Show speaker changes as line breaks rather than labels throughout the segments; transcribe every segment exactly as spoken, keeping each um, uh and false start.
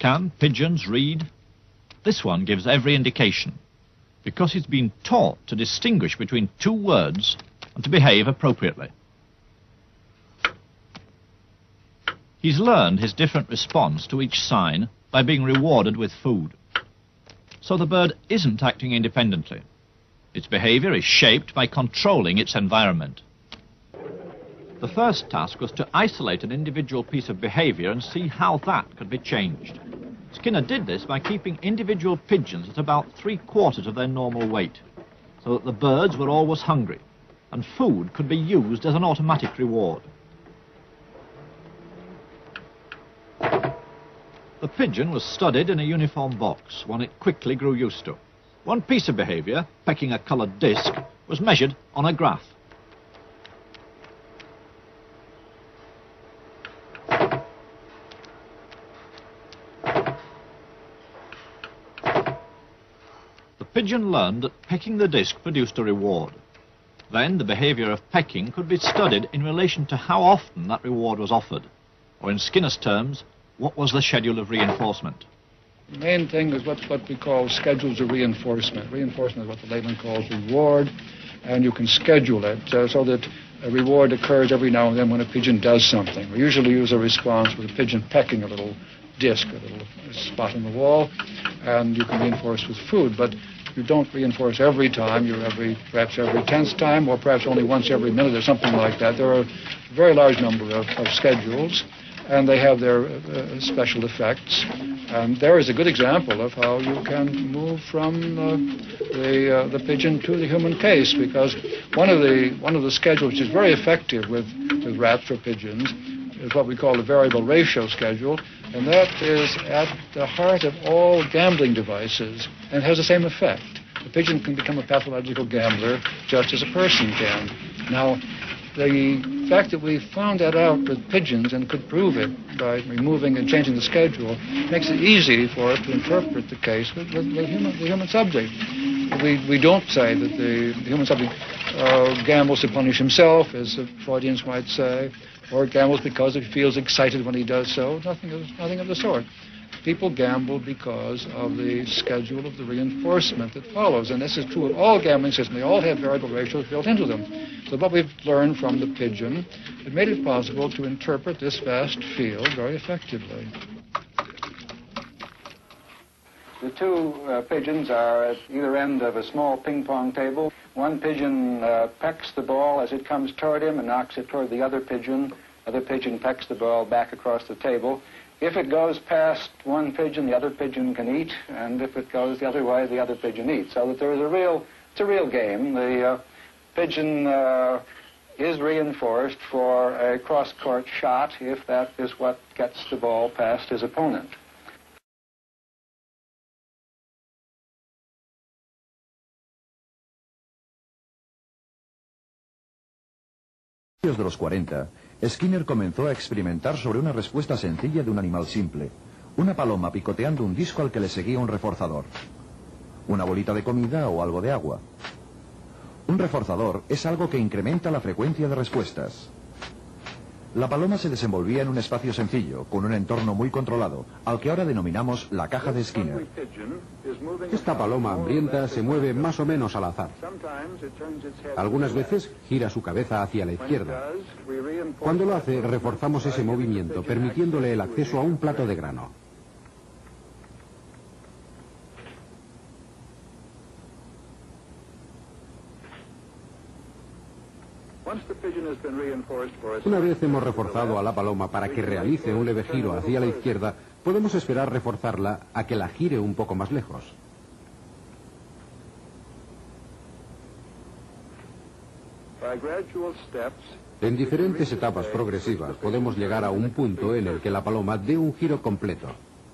Can pigeons read? This one gives every indication, because he's been taught to distinguish between two words and to behave appropriately. He's learned his different response to each sign by being rewarded with food. So the bird isn't acting independently. Its behavior is shaped by controlling its environment. The first task was to isolate an individual piece of behavior and see how that could be changed. Skinner did this by keeping individual pigeons at about three quarters of their normal weight, so that the birds were always hungry, and food could be used as an automatic reward. The pigeon was studied in a uniform box, one it quickly grew used to. One piece of behavior, pecking a coloured disc, was measured on a graph. The pigeon learned that pecking the disc produced a reward. Then the behavior of pecking could be studied in relation to how often that reward was offered, or in Skinner's terms, what was the schedule of reinforcement.
The main thing is what, what we call schedules of reinforcement. Reinforcement is what the layman calls reward, and you can schedule it uh, so that a reward occurs every now and then when a pigeon does something. We usually use a response with a pigeon pecking a little disc, a little spot on the wall, and you can reinforce with food, but you don't reinforce every time. You're every, perhaps every tenth time, or perhaps only once every minute or something like that. There are a very large number of, of schedules, and they have their uh, special effects. And there is a good example of how you can move from uh, the uh, the pigeon to the human case, because one of the one of the schedules which is very effective with, with rats or pigeons is what we call the variable ratio schedule, and that is at the heart of all gambling devices, and has the same effect. The pigeon can become a pathological gambler just as a person can. Now, the fact that we found that out with pigeons and could prove it by removing and changing the schedule makes it easy for us to interpret the case with, with, with human, the human subject. We, we don't say that the, the human subject uh, gambles to punish himself, as the Freudians might say, or gambles because he feels excited when he does so. Nothing of, nothing of the sort. People gamble because of the schedule of the reinforcement that follows. And this is true of all gambling systems. They all have variable ratios built into them. So what we've learned from the pigeon, it made it possible to interpret this vast field very effectively.
The two uh, pigeons are at either end of a small ping-pong table. One pigeon uh, pecks the ball as it comes toward him and knocks it toward the other pigeon. Other pigeon pecks the ball back across the table. If it goes past one pigeon, the other pigeon can eat, and if it goes the other way, the other pigeon eats. So that there is a real, it's a real game. The uh, pigeon uh, is reinforced for a cross-court shot if that is what gets the ball past his opponent.
A principios de los cuarenta, Skinner comenzó a experimentar sobre una respuesta sencilla de un animal simple, una paloma picoteando un disco al que le seguía un reforzador, una bolita de comida o algo de agua. Un reforzador es algo que incrementa la frecuencia de respuestas. La paloma se desenvolvía en un espacio sencillo, con un entorno muy controlado, al que ahora denominamos la caja de Skinner.
Esta paloma hambrienta se mueve más o menos al azar. Algunas veces gira su cabeza hacia la izquierda. Cuando lo hace, reforzamos ese movimiento, permitiéndole el acceso a un plato de grano. Una vez hemos reforzado a la paloma para que realice un leve giro hacia la izquierda, podemos esperar reforzarla a que la gire un poco más lejos. En diferentes etapas progresivas podemos llegar a un punto en el que la paloma dé un giro completo.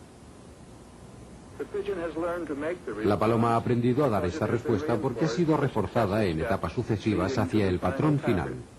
La paloma ha aprendido a dar esta respuesta porque ha sido reforzada en etapas sucesivas hacia el patrón final.